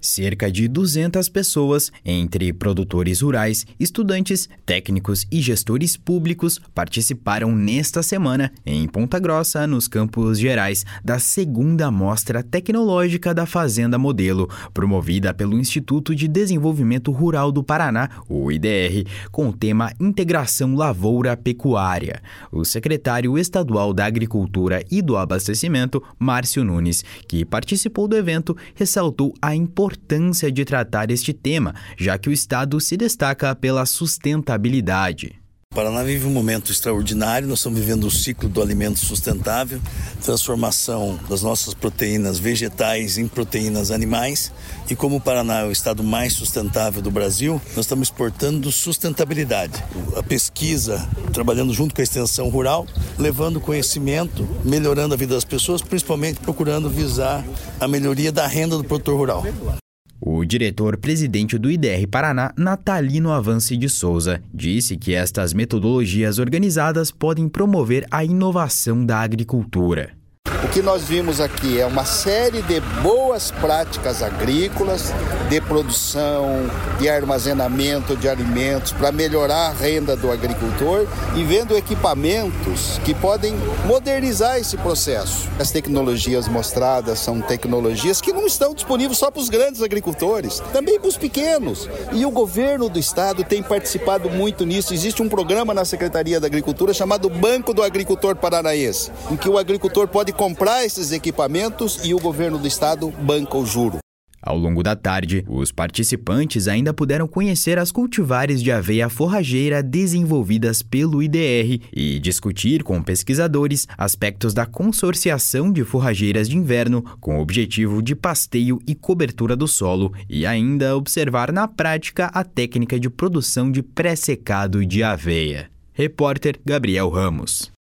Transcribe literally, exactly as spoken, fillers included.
Cerca de duzentas pessoas, entre produtores rurais, estudantes, técnicos e gestores públicos, participaram nesta semana, em Ponta Grossa, nos Campos Gerais, da segunda Mostra Tecnológica da Fazenda Modelo, promovida pelo Instituto de Desenvolvimento Rural do Paraná, o I D R, com o tema Integração Lavoura-Pecuária. O secretário estadual da Agricultura e do Abastecimento, Márcio Nunes, que participou do evento, ressaltou a importância importância de tratar este tema, já que o estado se destaca pela sustentabilidade. O Paraná vive um momento extraordinário, nós estamos vivendo o ciclo do alimento sustentável, transformação das nossas proteínas vegetais em proteínas animais, e como o Paraná é o estado mais sustentável do Brasil, nós estamos exportando sustentabilidade. A pesquisa, trabalhando junto com a extensão rural, levando conhecimento, melhorando a vida das pessoas, principalmente procurando visar a melhoria da renda do produtor rural. O diretor-presidente do I D R Paraná, Natalino Avance de Souza, disse que estas metodologias organizadas podem promover a inovação da agricultura. O que nós vimos aqui é uma série de boas práticas agrícolas, de produção, de armazenamento de alimentos para melhorar a renda do agricultor e vendo equipamentos que podem modernizar esse processo. As tecnologias mostradas são tecnologias que não estão disponíveis só para os grandes agricultores, também para os pequenos. E o governo do estado tem participado muito nisso. Existe um programa na Secretaria da Agricultura chamado Banco do Agricultor Paranaense, em que o agricultor pode comprar esses equipamentos e o governo do estado banca o juro. Ao longo da tarde, os participantes ainda puderam conhecer as cultivares de aveia forrageira desenvolvidas pelo I D R e discutir com pesquisadores aspectos da consorciação de forrageiras de inverno com o objetivo de pasteio e cobertura do solo e ainda observar na prática a técnica de produção de pré-secado de aveia. Repórter Gabriel Ramos.